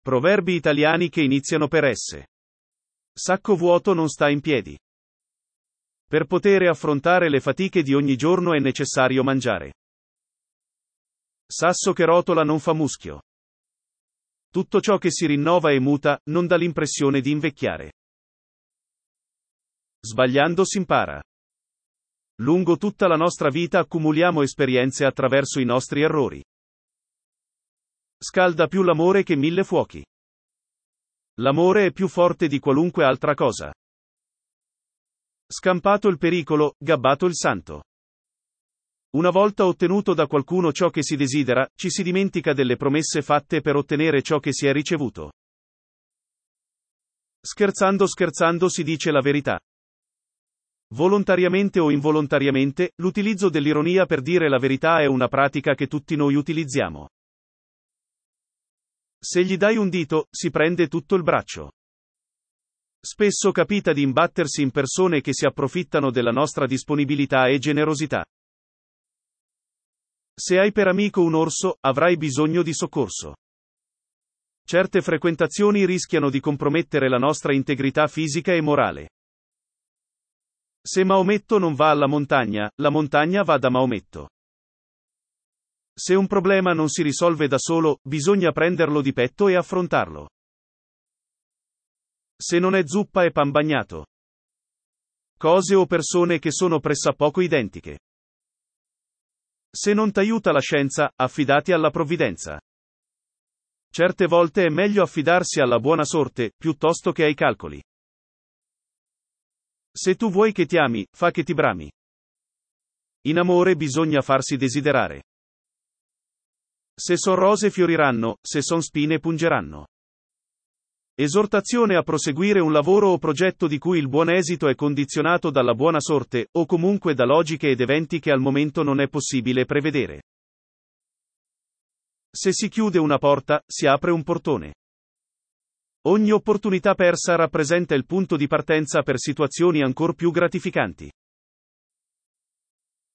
Proverbi italiani che iniziano per S. Sacco vuoto non sta in piedi. Per poter affrontare le fatiche di ogni giorno è necessario mangiare. Sasso che rotola non fa muschio. Tutto ciò che si rinnova e muta, non dà l'impressione di invecchiare. Sbagliando si impara. Lungo tutta la nostra vita accumuliamo esperienze attraverso i nostri errori. Scalda più l'amore che 1000 fuochi. L'amore è più forte di qualunque altra cosa. Scampato il pericolo, gabbato il santo. Una volta ottenuto da qualcuno ciò che si desidera, ci si dimentica delle promesse fatte per ottenere ciò che si è ricevuto. Scherzando si dice la verità. Volontariamente o involontariamente, l'utilizzo dell'ironia per dire la verità è una pratica che tutti noi utilizziamo. Se gli dai un dito, si prende tutto il braccio. Spesso capita di imbattersi in persone che si approfittano della nostra disponibilità e generosità. Se hai per amico un orso, avrai bisogno di soccorso. Certe frequentazioni rischiano di compromettere la nostra integrità fisica e morale. Se Maometto non va alla montagna, la montagna va da Maometto. Se un problema non si risolve da solo, bisogna prenderlo di petto e affrontarlo. Se non è zuppa è pan bagnato. Cose o persone che sono pressappoco identiche. Se non t'aiuta la scienza, affidati alla provvidenza. Certe volte è meglio affidarsi alla buona sorte, piuttosto che ai calcoli. Se tu vuoi che ti ami, fa che ti brami. In amore bisogna farsi desiderare. Se son rose fioriranno, se son spine pungeranno. Esortazione a proseguire un lavoro o progetto di cui il buon esito è condizionato dalla buona sorte, o comunque da logiche ed eventi che al momento non è possibile prevedere. Se si chiude una porta, si apre un portone. Ogni opportunità persa rappresenta il punto di partenza per situazioni ancor più gratificanti.